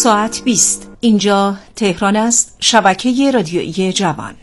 ساعت 20. اینجا تهران است. شبکه رادیویی جوان.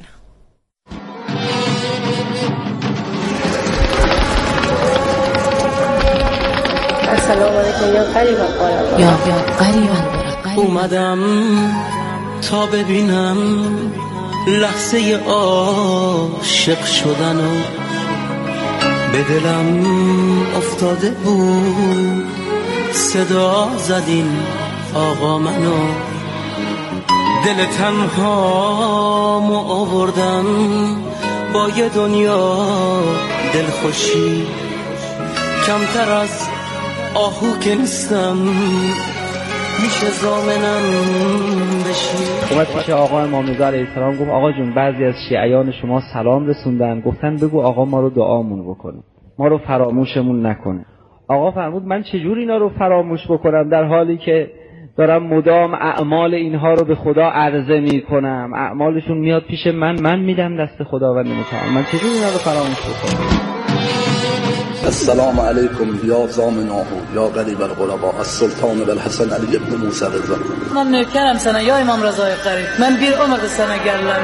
السلام علیکم یا قریبا قربا یا قریبا اومدم تا ببینم لحظه عاشق شدن و به دلم افتاده بود صدا زدین آقا منو دل تنهامو آوردم با یه دنیا دلخوشی کمتر از آهو که نیستم میشه زامنم بشی. اومد پیش آقا امام رضا علیه السلام گفت آقا جون بعضی از شیعیان شما سلام رسوندن گفتن بگو آقا ما رو دعامون بکنه ما رو فراموشمون نکنه. آقا فرمود من چجور اینا رو فراموش بکنم در حالی که دارم مدام اعمال اینها رو به خدا عرضه میکنم، اعمالشون میاد پیش من میدم دست خداوند متعال، من چجور اینا رو فراموش بکنم؟ السلام علیکم یا زامناه یا قریب الغرباء السلطان الحسن علی ابن موسی رضا. من نوکرم سنه یا امام رضای قریب، من بیر عمر سنه گرلم.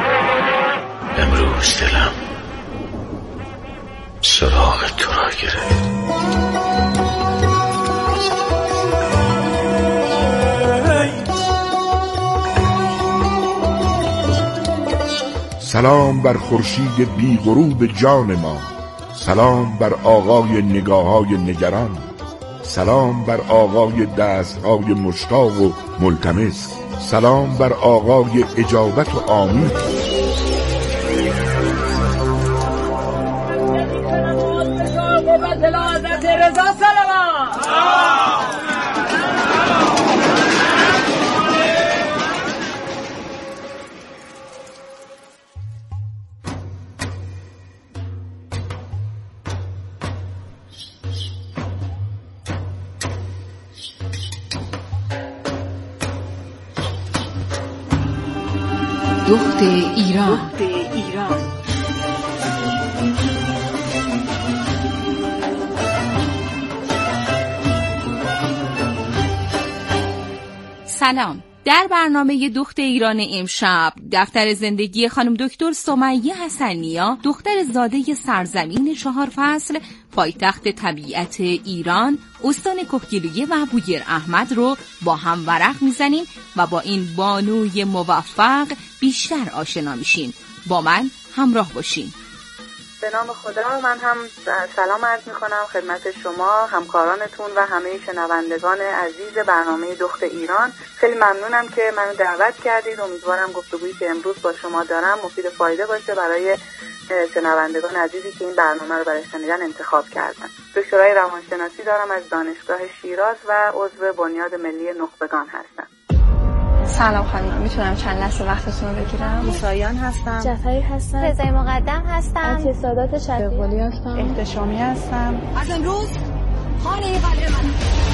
امروز دلم سراغ تو را گرفت. سلام بر خورشید بی غروب جان ما، سلام بر آقای نگاه‌های نگران، سلام بر آقای دست‌های مشتاق و ملتمس، سلام بر آقای اجابت و آمین. دخت ایران. سلام. در برنامه دخت ایران امشب دفتر زندگی خانم دکتر سمیه حسن‌نیا، دختر زاده سرزمین 4 فصل، پایتخت طبیعت ایران، استان کهگیلویه و بوگر احمد رو با هم ورق میزنیم و با این بانوی موفق بیشتر آشنا میشیم. با من همراه باشین. به نام خدا من هم سلام عرض میکنم خدمت شما، همکارانتون و همه شنوندگان عزیز برنامه دخت ایران. خیلی ممنونم که منو دعوت کردید. امیدوارم گفتگویی که امروز با شما دارم مفید و فایده باشه برای شنوندگان عزیزی که این برنامه رو برای شنیدن انتخاب کردن. دکترای روانشناسی دارم از دانشگاه شیراز و عضو بنیاد ملی نخبگان هستم. سلام خانم، میتونم چند لحظه وقتتون رو بگیرم؟ موساییان هستم. جعفری هستم. رضای مقدم هستم. سادات شقیقلی هستم. احتشامی هستم. از امروز خانه قلب من.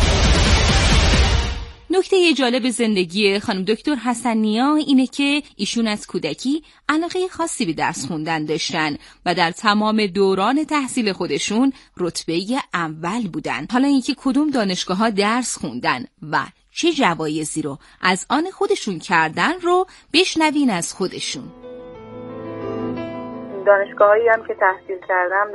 نکته جالب زندگی خانم دکتر حسن‌نیا اینه که ایشون از کودکی علاقه خاصی به درس خوندن داشتن و در تمام دوران تحصیل خودشون رتبه اول بودن. حالا اینکه کدوم دانشگاه‌ها درس خوندن و چه جوایزی رو از آن خودشون کردن رو بشنوین از خودشون. دانشگاهایی هم که تحصیل کردم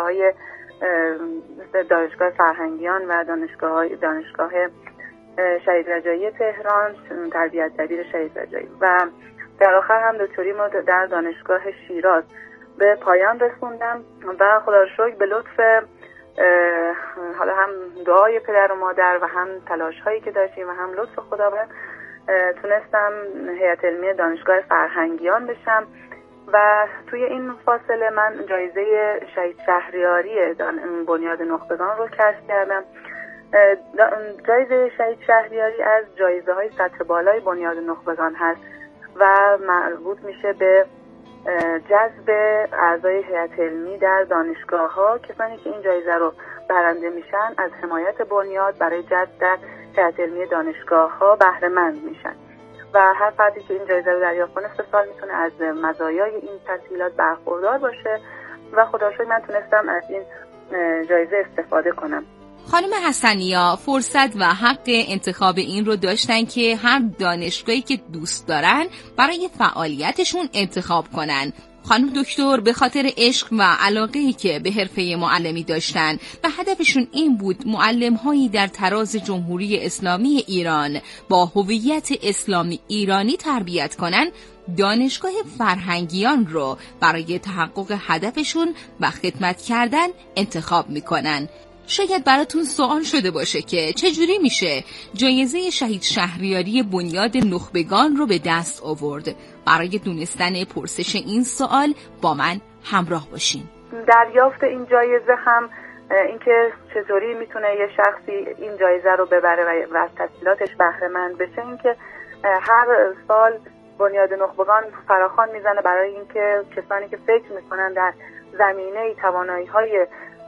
دانشگاه فرهنگیان و دانشگاه شهید رجایی تهران، تربیت جدید شهید رجایی، و در آخر هم دکتریمو در دانشگاه شیراز به پایان رسوندم و خدا رو شکر به لطف حالا هم دعای پدر و مادر و هم تلاش هایی که داشتیم و هم لطف خداوند تونستم هیئت علمی دانشگاه فرهنگیان بشم و توی این فاصله من جایزه شهید شهریاری بنیاد نخبگان رو کسب کردم. جایزه شهید شهریاری از جایزه های سطح بالای بنیاد نخبگان هست و مربوط میشه به جذب اعضای هیئت علمی در دانشگاه ها. کسانی که این جایزه رو برنده میشن از حمایت بنیاد برای جذب در هیئت علمی دانشگاه ها بهره مند میشن و هر فردی که این جایزه رو دریافت کنه 3 سال میتونه از مزایای این تسهیلات برخوردار باشه و خدا رو شکر من تونستم از این جایزه استفاده کنم. خانم حسنیا فرصت و حق انتخاب این رو داشتن که هر دانشگاهی که دوست دارن برای فعالیتشون انتخاب کنن. خانم دکتر به خاطر عشق و علاقه‌ای که به حرفه معلمی داشتن و هدفشون این بود معلم‌هایی در تراز جمهوری اسلامی ایران با هویت اسلامی ایرانی تربیت کنن، دانشگاه فرهنگیان رو برای تحقق هدفشون و خدمت کردن انتخاب میکنن. شاید براتون سوال شده باشه که چجوری میشه جایزه شهید شهریاری بنیاد نخبگان رو به دست آورد. برای دونستن پرسش این سوال با من همراه باشین. دریافت این جایزه هم اینکه چطوری میتونه یه شخصی این جایزه رو ببره و از تسهیلاتش بهره مند بشه، اینکه هر سال بنیاد نخبگان فراخوان میزنه برای اینکه کسانی که فکر میکنن در زمینه توانایی‌های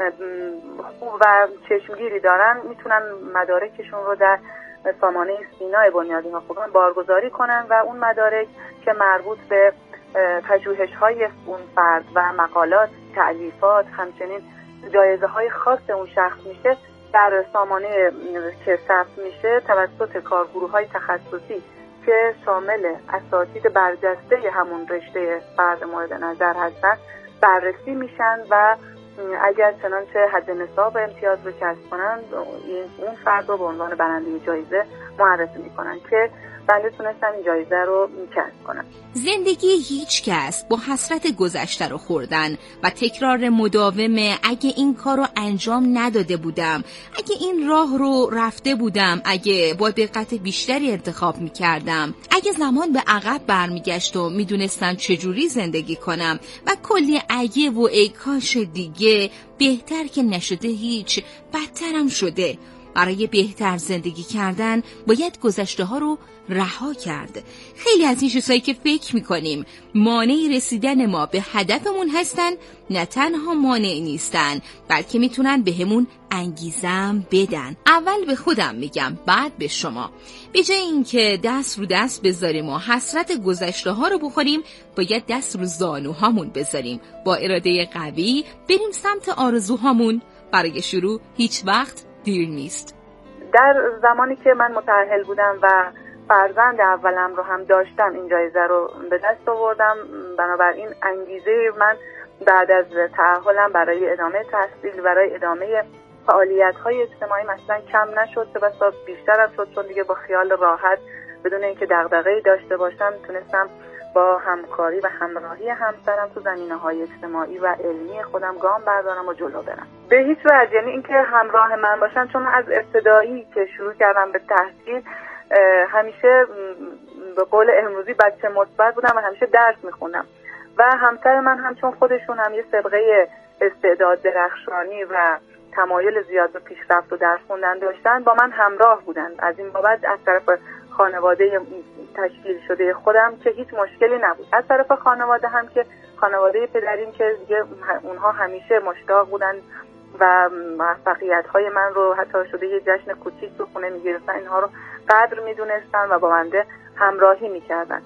خوب و چشمگیری دارن میتونن مدارکشون رو در سامانه سینا بنیاد نخبگان بارگذاری کنن و اون مدارک که مربوط به پژوهش‌های اون فرد و مقالات، تألیفات، همچنین جایزه‌های خاص اون شخص میشه در سامانه که ثبت میشه توسط کارگروه‌های تخصصی که شامل اساتید برجسته همون رشته فرد مورد نظر هستن بررسی میشن و اگر چنانچه حد نصاب امتیاز رو کسب کنن اون فرد رو به عنوان برنده جایزه معرفی میکنن که بنده تونستم این جایزه رو کسب کنم. زندگی هیچ کس با حسرت گذشته رو خوردن و تکرار مداوم اگه این کار رو انجام نداده بودم، اگه این راه رو رفته بودم، اگه با دقت بیشتری انتخاب میکردم، اگه زمان به عقب برمیگشت و میدونستم چجوری زندگی کنم و کلی اگه و ای کاش دیگه، بهتر که نشده هیچ، بدترم شده. برای بهتر زندگی کردن باید گذشته ها رو رها کرد. خیلی از این چیزایی که فکر میکنیم مانع رسیدن ما به هدفمون هستن نه تنها مانع نیستن، بلکه میتونن بهمون انگیزه بدن. اول به خودم میگم، بعد به شما. به جای اینکه دست رو دست بذاریم و حسرت گذشته ها رو بخوریم، باید دست رو زانوهامون بذاریم، با اراده قوی بریم سمت آرزوهامون. برای شروع هیچ وقت دیر نیست. در زمانی که من متأهل بودم و فرزند اولم رو هم داشتم این جایزه رو به دست آوردم. بنابراین انگیزه من بعد از تأهلم برای ادامه تحصیل، برای ادامه فعالیت‌های اجتماعی مثلا کم نشد، بسا بیشتر شد، چون دیگه با خیال راحت بدون اینکه دغدغه‌ای داشته باشم تونستم با همکاری و همراهی همسرم تو زمینه‌های اجتماعی و علمی خودم گام بردارم و جلو برم. به هیچ وجه، یعنی اینکه همراه من باشن، چون از ابتدایی که شروع کردم به تحصیل همیشه به قول امروزی بچه مثبت بودم و همیشه درس میخوندم و همسر من هم چون خودشون هم یه سابقه استعداد درخشانی و تمایل زیاد به پیشرفت و درس خوندن داشتن با من همراه بودن. از این بابت از طرف خانواده تشکیل شده خودم که هیچ مشکلی نبود. از طرف خانواده هم که خانواده پدریم که دیگه اونها همیشه مشتاق بودن و موفقیت‌های من رو حتی شده یه جشن کوچیک تو خونه می‌گرفتن، اینها رو قدر می‌دونستن و با بنده همراهی می‌کردن.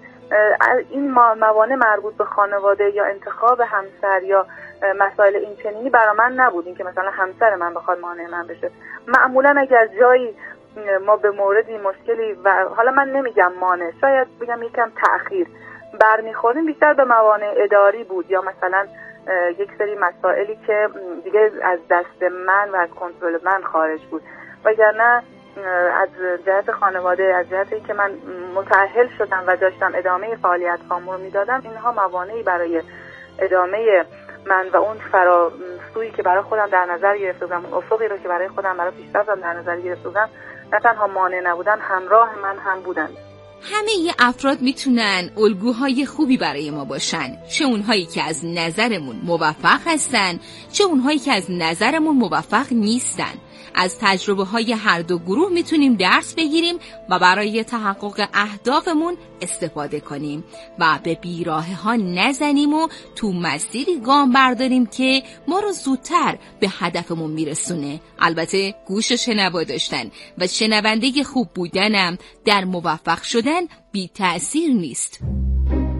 این موانع مربوط به خانواده یا انتخاب همسر یا مسائل این چنینی برای من نبود، این که مثلا همسر من بخواد مانع من بشه. معمولا اگر جایی ما به موردی مشکلی و حالا من نمیگم مانع، شاید بگم یکم تأخیر برمیخوردیم، بیشتر به موانع اداری بود یا مثلا یک سری مسائلی که دیگه از دست من و از کنترل من خارج بود. وگرنه از جهت خانواده، از جهتی که من متأهل شدم و داشتم ادامه فعالیت هام رو میدادم، اینها موانعی برای ادامه من و اون فراسویی که برای خودم در نظر گرفته بودم، اون افقی رو که برای خودم برای پیشرفتم در نظر گرفته بودم، نه تنها مانع نبودن، همراه من هم بودن. همه افراد میتونن الگوهای خوبی برای ما باشن، چه اونهایی که از نظرمون موفق هستن، چه اونهایی که از نظرمون موفق نیستن. از تجربه های هر دو گروه میتونیم درس بگیریم و برای تحقق اهدافمون استفاده کنیم و به بیراهه ها نزنیم و تو مسیری گام برداریم که ما رو زودتر به هدفمون میرسونه. البته گوش شنوا داشتن و شنونده خوب بودنم در موفق شدن بی تأثیر نیست.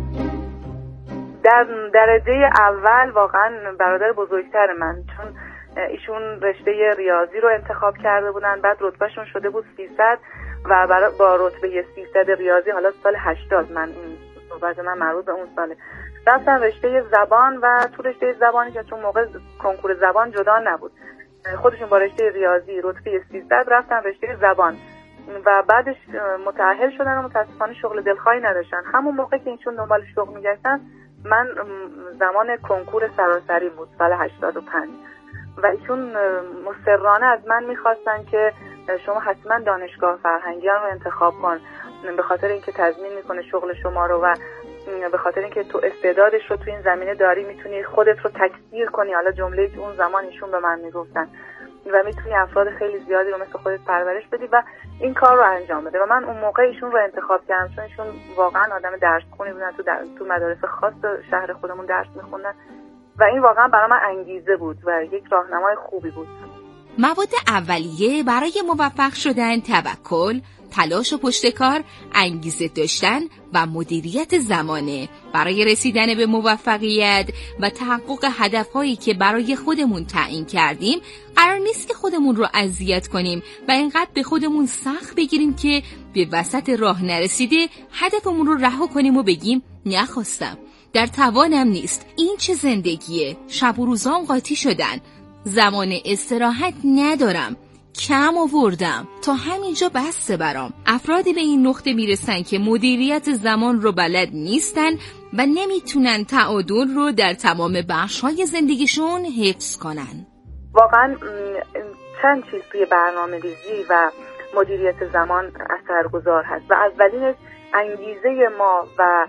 در درجه اول واقعا برادر بزرگتر من، چون ایشون رشته ریاضی رو انتخاب کرده بودن، بعد رتبهشون شده بود 300 و با رتبه 300 ریاضی حالا سال 80 من این صحبت من مربوط به اون ساله رفتن رشته زبان و تو رشته زبانی که چون موقع کنکور زبان جدا نبود خودشون با رشته ریاضی رتبه 300 رفتن رشته زبان و بعدش متأهل شدن و متاسفانه شغل دلخواهی نداشتن. همون موقع که ایشون دنبال شغل میگشتن من زمان کنکور سراسری بود سال 85 و ایشون مصرانه از من میخواستن که شما حتما دانشگاه فرهنگیان رو انتخاب کن، به خاطر اینکه تضمین میکنه شغل شما رو و به خاطر اینکه تو استعدادش رو تو این زمینه داری، میتونی خودت رو تکثیر کنی. حالا جمله‌ای که اون زمان ایشون به من میگفتن و میتونی افراد خیلی زیادی رو مثل خودت پرورش بدی و این کار رو انجام بده و من اون موقع ایشون رو انتخاب کردم چون ایشون واقعا آدم درس خونی بودن، تو مدارس خاص شهر خودمون درس میخوندن و این واقعا برای من انگیزه بود و یک راهنمای خوبی بود. مواد اولیه برای موفق شدن توکل، تلاش و پشتکار، انگیزه داشتن و مدیریت زمانه. برای رسیدن به موفقیت و تحقق هدفهایی که برای خودمون تعیین کردیم قرار نیست که خودمون رو اذیت کنیم و اینقدر به خودمون سخت بگیریم که به وسط راه نرسیده هدفمون رو رها کنیم و بگیم نخواستم، در توانم نیست، این چه زندگیه، شب و روزام قاطی شدن، زمان استراحت ندارم، کم آوردم، تا همینجا بسه برام. افرادی به این نقطه میرسن که مدیریت زمان رو بلد نیستن و نمیتونن تعادل رو در تمام بخش‌های زندگیشون حفظ کنن. واقعا چند چیز توی برنامه‌ریزی و مدیریت زمان اثرگذار هست و اولینش انگیزه ما و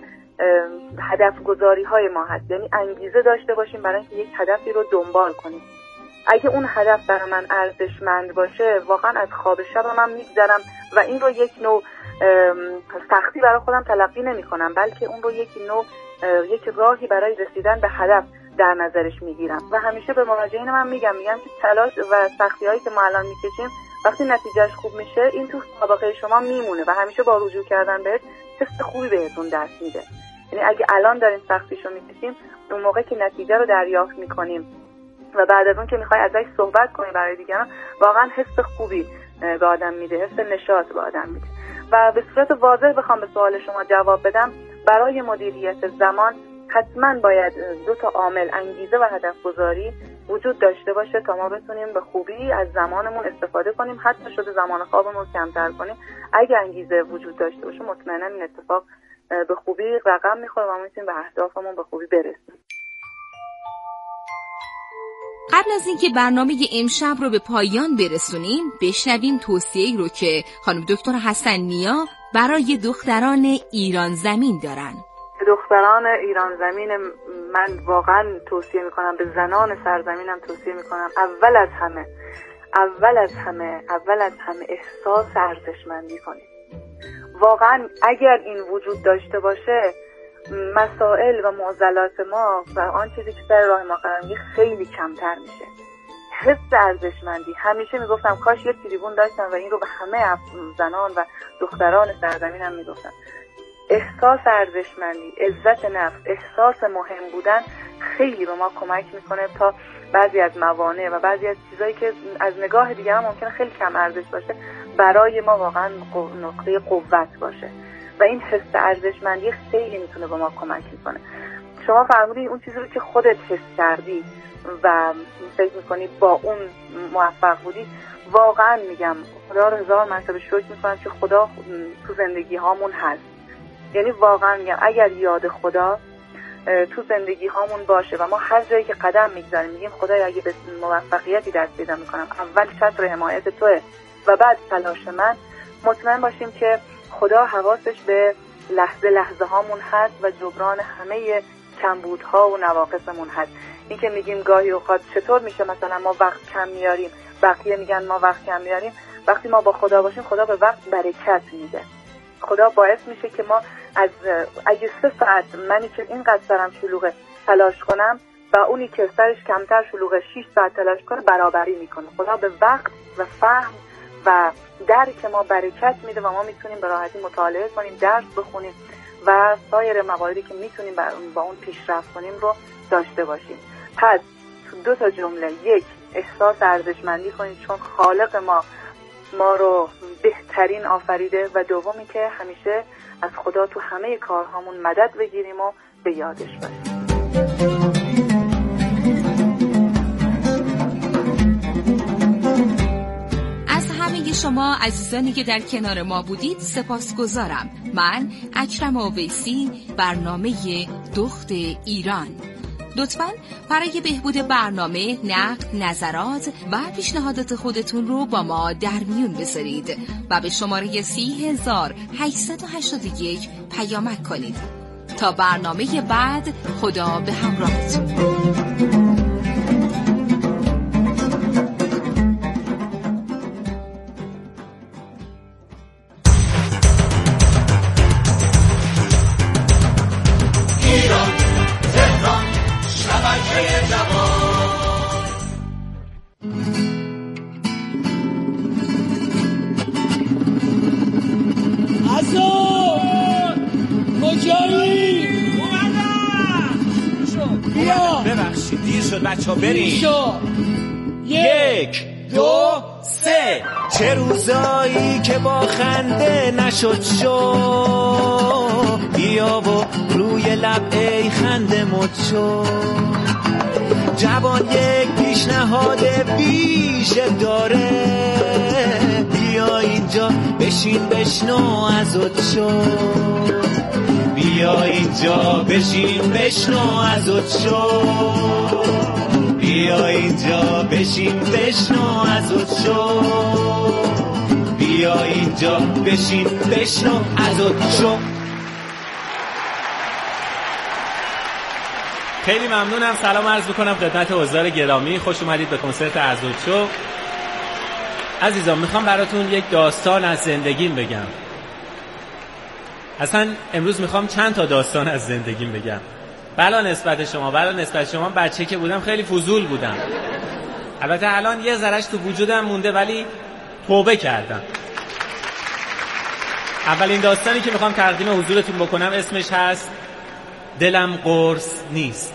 هدف گذاری های ما هست. یعنی انگیزه داشته باشیم برای اینکه یک هدفی رو دنبال کنیم. اگه اون هدف برای من ارزشمند باشه واقعا از خواب شبم هم میگذرم و این رو یک نوع سختی برای خودم تلقی نمی کنم، بلکه اون رو یک راهی برای رسیدن به هدف در نظرش میگیرم و همیشه به مراجعین من میگم که تلاش و سختی هایی که ما الان میکشیم وقتی نتیجهش خوب میشه این تو سابقه شما میمونه و همیشه با رجوع کردن بهش حس خوبی بهتون دست میده. یعنی اگه الان داریم سختیشو میکشیم اون موقع که نتیجه رو دریافت میکنیم و بعد از اون که میخوای ازش صحبت کنی برای دیگران واقعا حس خوبی به آدم میده، حس نشاط به آدم میده. و به صورت واضح بخوام به سوال شما جواب بدم، برای مدیریت زمان حتما باید دو تا عامل انگیزه و هدف گذاری وجود داشته باشه تا ما بتونیم به خوبی از زمانمون استفاده کنیم، حتی شده زمان خوابمون رو کمتر کنیم. اگه انگیزه وجود داشته باشه مطمئنا این اتفاق به خوبی رقم میخوره و ما میتونیم به اهدافمون به خوبی برسیم. قبل از اینکه برنامه امشب رو به پایان برسونیم بشنویم توصیه‌ای رو که خانم دکتر حسن نیا برای دختران ایران زمین دارن. دختران ایران زمین من واقعا توصیه میکنم، به زنان سرزمینم توصیه میکنم اول از همه احساس ارزشمندی کنید. واقعا اگر این وجود داشته باشه مسائل و معضلات ما و آن چیزی که سر راه ما قرار میگیره خیلی کمتر میشه. حس ارزشمندی، همیشه میگفتم کاش یک تریبون داشتم و این رو به همه زنان و دختران سرزمینم میگفتم. احساس ارزشمندی، عزت نفس، احساس مهم بودن خیلی به ما کمک میکنه تا بعضی از موانع و بعضی از چیزایی که از نگاه دیگران ممکنه خیلی کم ارزش باشه برای ما واقعا نقطه قوت باشه و این حس ارزشمندی خیلی میتونه به ما کمک میکنه. شما فرمودید اون چیزی رو که خودت حس کردی و فکر میکنی با اون موفق بودی، واقعا میگم خدا رو هزار مرتبه شکر میکنم که خدا تو زندگی هامون هست. یعنی واقعا میگم اگر یاد خدا تو زندگی هامون باشه و ما هر جایی که قدم میگذاریم میگیم خدای اگه به موفقیتی دست پیدا میکنم اول چتر حمایت توه و بعد تلاش من، مطمئن باشیم که خدا حواسش به لحظه هامون هست و جبران همه کمبودها و نواقصمون هست. این که میگیم گاهی اوقات چطور میشه مثلا ما وقت کم میاریم، بقیه میگن ما وقت کم میاریم، وقتی ما با خدا باشیم خدا به وقت برکت میده. خدا باعث میشه که ما از اگه 3 ساعت منی که اینقدر سرم شلوغه تلاش کنم و اونی که سرش کمتر شلوغه 6 ساعت تلاش کنه برابری میکنه. خدا به وقت و فهم و درک ما برکت میده و ما میتونیم به راحتی مطالعه کنیم، درس بخونیم و سایر مواردی که میتونیم با اون پیشرفت کنیم رو داشته باشیم. پس 2 تا جمله، 1 احساس ارزشمندی کنید، چون خالق ما رو بهترین آفریده، و دومی که همیشه از خدا تو همه کارهامون مدد بگیریم و به یادش باشیم. از همه شما عزیزانی که در کنار ما بودید سپاسگزارم. من اکرم اویسی، برنامه دخت ایران. لطفاً برای بهبود برنامه نقد، نظرات و پیشنهادات خودتون رو با ما در میون بذارید و به شماره 30881 پیامک کنید. تا برنامه بعد، خدا به همراهتون. ببخشید دیر شد بچه ها بریم. 1 2 3 چه روزایی که با خنده نشد شو، بیا و روی لب ای خنده مد شو. جوان یک پیشنهاد بیشه داره، بیا اینجا بشین بشنو ازت شو. بیا اینجا بشین بشنو ازت شو. بیا اینجا بشین بشنو ازت شو. بیا اینجا بشین بشنو ازت شو. خیلی ممنونم. سلام عرض میکنم خدمت حضار گرامی. خوش اومدید به کنسرت ازت شو. عزیزان میخوام براتون یک داستان از زندگیم بگم. اصلا امروز میخوام چند تا داستان از زندگیم بگم. بلا نسبت شما بچه که بودم خیلی فضول بودم. البته الان یه ذرهش تو وجودم مونده ولی توبه کردم. اولین داستانی که میخوام تقدیم حضورتون بکنم اسمش هست دلم قرص نیست.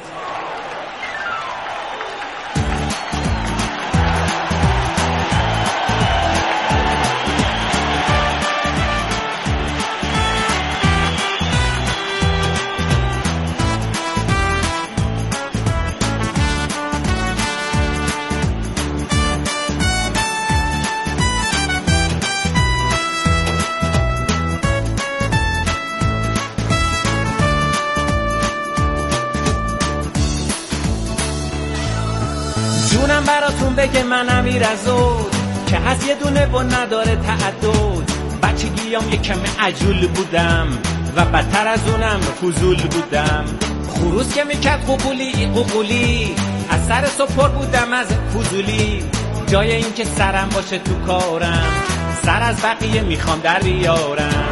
جونم براتون بگه من امیر ازود که از یه دونه و نداره تعدد. بچگیام یه کم عجول بودم و بدتر از اونم فضول بودم. خروس که میکرد قوقولی از سر سپر بودم از فضولی. جای این که سرم باشه تو کارم، سر از بقیه میخوام در بیارم.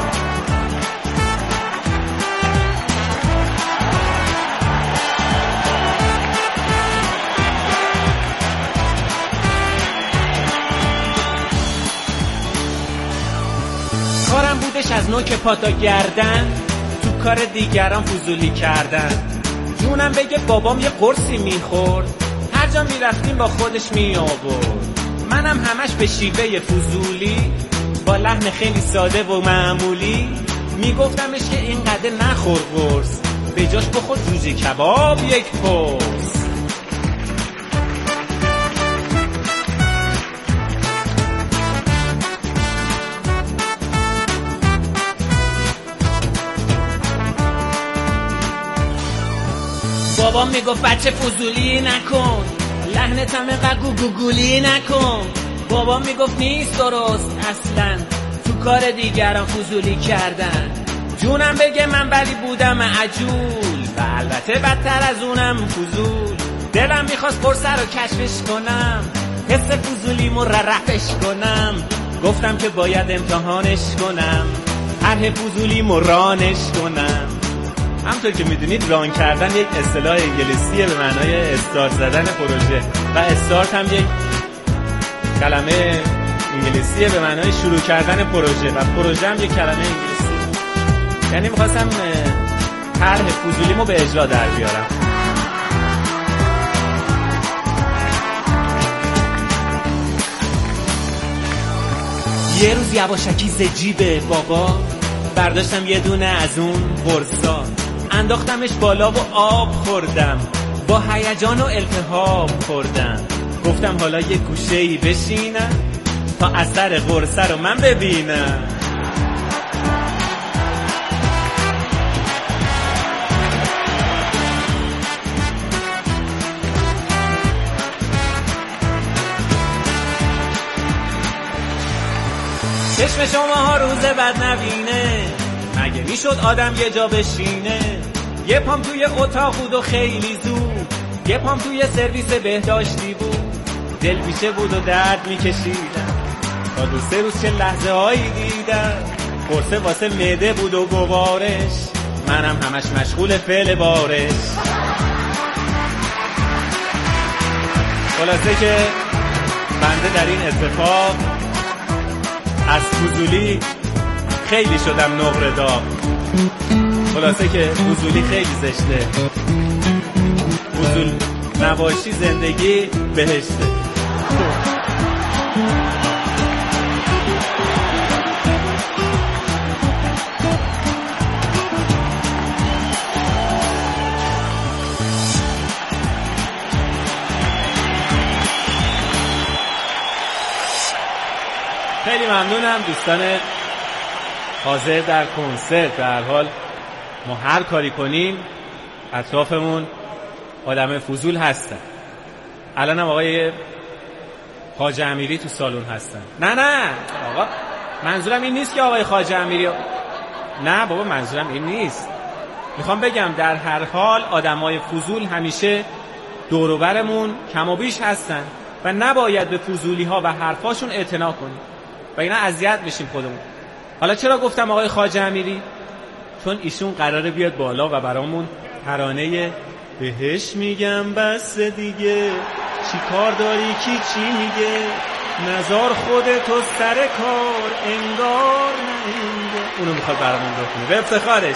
کارم بودش از نوک پا تا گردن تو کار دیگران فضولی کردن. جونم بگه بابام یه قرصی میخورد، هر جا میرفتیم با خودش میآورد. منم همش به شیوه فضولی با لحن خیلی ساده و معمولی میگفتمش که اینقدر نخور قرص، به جاش بخور جوجه کباب یک پرس. بابام میگفت بچه فضولی نکن، لحنت هم اینقدر گوگوگولی نکن. بابام میگفت نیست درست اصلا تو کار دیگران فضولی کردن. جونم بگه من ولی بودم عجول و البته بدتر از اونم فضول. دلم میخواست قرصه رو کشفش کنم، حس فضولیمو رفعش کنم. گفتم که باید امتحانش کنم، طرح فضولیمو رانش کنم. همونطور که میدونید ران کردن یک اصطلاح انگلیسیه به معنای استارت زدن پروژه و استارت هم یک کلمه انگلیسیه به معنای شروع کردن پروژه و پروژه هم یک کلمه انگلیسی. یعنی میخواستم طرح فضولیمو به اجرا در بیارم. یه روز یواشکی ز جیب بابا برداشتم یه دونه از اون قرصا، انداختمش بالا و آب خوردم، با هیجان و التهاب خوردم. گفتم حالا یه گوشه‌ای بشینم تا اثر قرصه رو من ببینم. چشم شماها روز بد نبینه، مگه میشد آدم یه جا بشینه؟ یه پام توی اتاق بود و خیلی زود، یه پام توی سرویس بهداشتی بود، دل بیشه بود و درد میکشیدم تا 2-3 روز چه لحظه هایی دیدم. قرصه واسه معده بود و گوارش، منم همش مشغول فعل بارش. خلاصه که بنده در این اتفاق از فضولی خیلی شدم نقره داغ. خلاصه که فضولی خیلی زشته، فضول نباشی زندگی بهشته. خیلی ممنونم دوستان حاضر در کنسرت. به هر حال ما هر کاری کنیم اطرافمون آدم فضول هستن. الانم آقای خواجه امیری تو سالن هستن. نه آقا، منظورم این نیست که آقای خواجه امیری، نه بابا منظورم این نیست. میخوام بگم در هر حال آدمای فضول همیشه دور و برمون کم و بیش هستن و نباید به فضولی ها و حرفاشون اعتنا کنیم و اینا اذیت میشیم خودمون. حالا چرا گفتم آقای خواجه امیری؟ چون ایشون قراره بیاد بالا و برامون ترانه بهش میگم بس دیگه، چی کار داری کی چی میگه، نزار خودتو سر کار انگار نهینده، اونو میخواد برامون بخونه به افتخارش.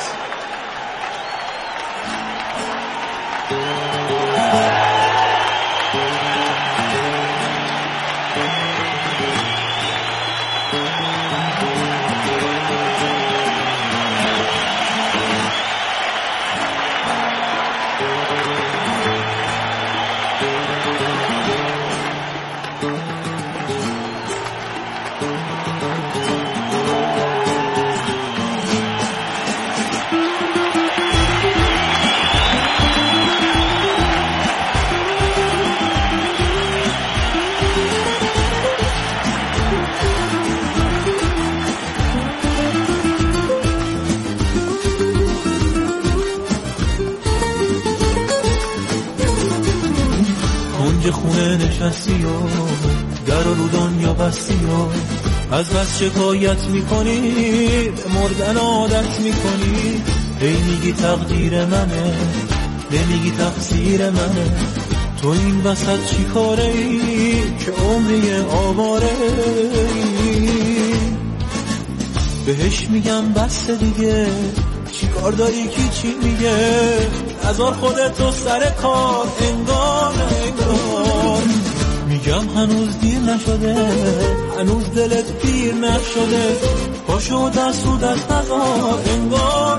خونه نشستی و در رو دنیا بستی و از بس شکایت میکنی، به مردن عادت میکنی. هی میگی تقدیر منه، نمیگی تقصیر منه. تو این وسط چی کاره ای که عمری آواره ای؟ بهش میگم بس دیگه، چی کار داری کی چی میگه، نذار خودتو سر کار انگار. میگم هنوز دیر نشده، هنوز دلت پیر نشده، پاشو دست و دست نذار انگار.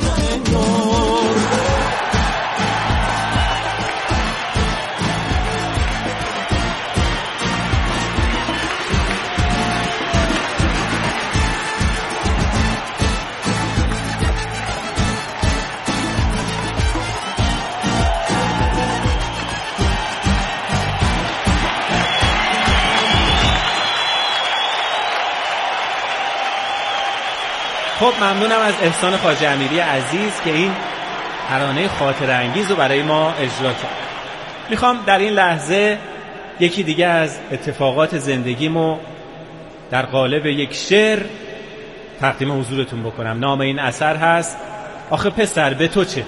خب ممنونم از احسان خواجه امیری عزیز که این ترانه خاطره انگیز رو برای ما اجرا کرد. میخوام در این لحظه یکی دیگه از اتفاقات زندگیمو در قالب یک شعر تقدیم حضورتون بکنم. نام این اثر هست آخه پسر به تو چه.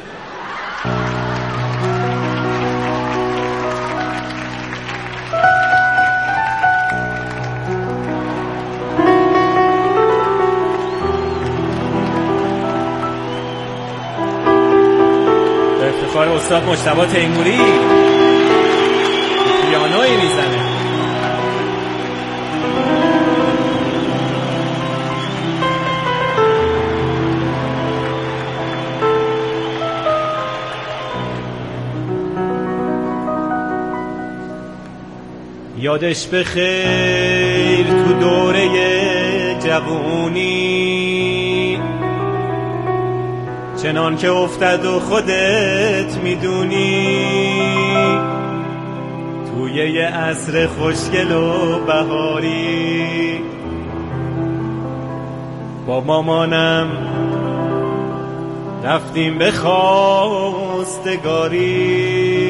کار استاد مجتبی تیموری پیانویی میزنه. یادش به خیر تو دوره جوونی، چنان که افتد و خودت میدونی، توی یه عصر خوشگل و بهاری با مامانم رفتیم به خواستگاری.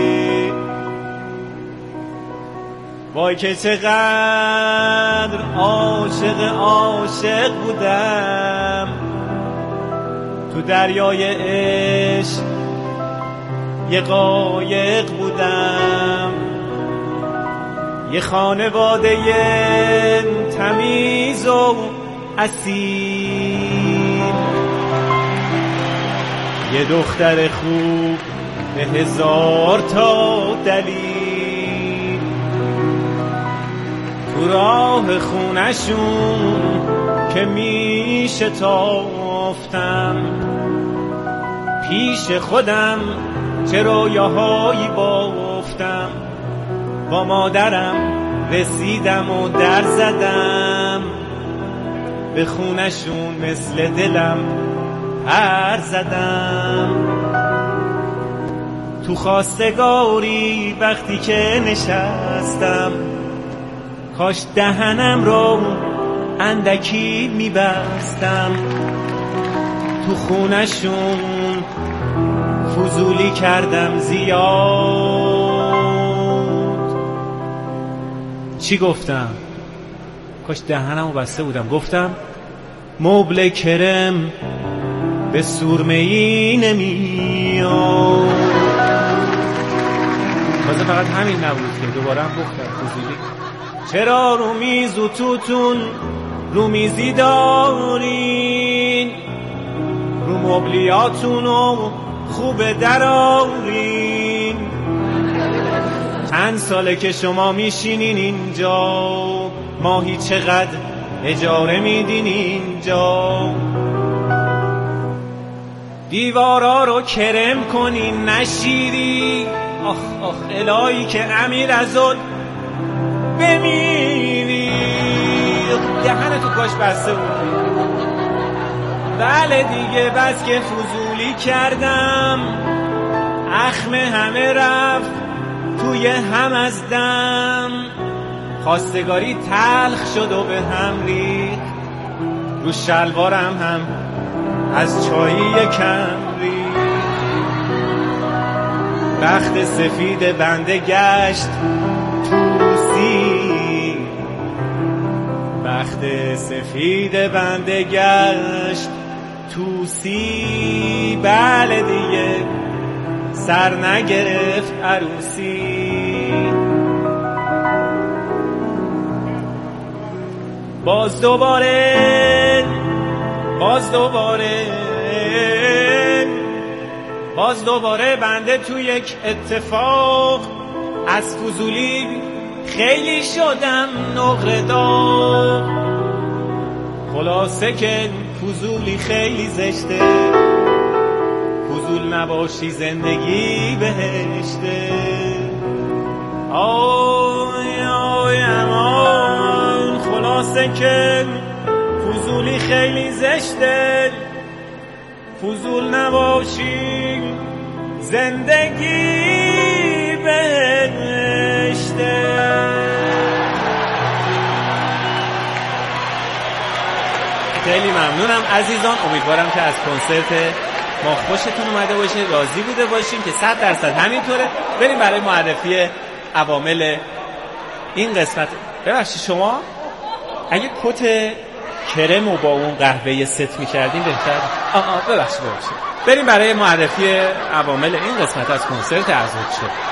وای که چقدر عاشق بودم، تو دریای عشق یه قایق بودم، یه خانواده تمیز و اصیل، یه دختر خوب به 1000 تا دلیل، تو راه خونشون که میشتافتم، پیش خودم چه رویاهایی بافتم، با مادرم رسیدم و در زدم، به خونشون مثل دلم پر زدم. تو خواستگاری وقتی که نشستم، کاش دهنم رو اندکی میبستم، تو خونشون فضولی کردم زیاد. چی گفتم؟ کاش دهنمو بسته بودم. گفتم مبل کرم به سرمه‌ای نمیاد. تازه فقط همین نبود که دوباره هم گفتم فضولی. چرا رو میز و توتون رو میزی دارین، رو مبلیاتونو خوب درارین، چند ساله که شما میشینین اینجا، ماهی چقدر اجاره میدین اینجا، دیوارا رو کرم کنین نشیری. آخ آخ الهی که امیر ازاد بمیری. دهنتو کاش بسته بودی. بله دیگه بس که فضولی کردم، اخم همه رفت توی هم از دم، خواستگاری تلخ شد و به هم ریخت، رو شلوارم هم از چایی یکم ریخت، بخت سفید بنده گشت توسی، بخت سفید بنده گشت توسی. بله دیگه سر نگرفت عروسی. باز دوباره بنده تو یک اتفاق، از فضولی خیلی شدم نقره داغ. خلاصه که فضولی خیلی زشته، فضول نباشی زندگی بهشته. آی آی امان، خلاصه که فضولی خیلی زشته، فضول نباشی زندگی بهشته. خیلی ممنونم عزیزان، امیدوارم که از کنسرت ما خوشتون اومده باشه، راضی بوده باشیم که 100% همینطوره. بریم برای معرفی عوامل این قسمت. ببخشید شما اگه کت کرم رو با اون قهوه ست می‌کردین بهتر. ببخشید. بریم برای معرفی عوامل این قسمت از کنسرت ازاد شد.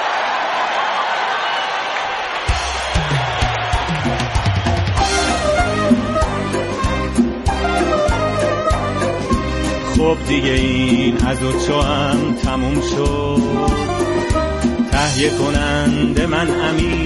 خب دیگه این ازاد شو هم تموم شد، تهیه کننده من امین.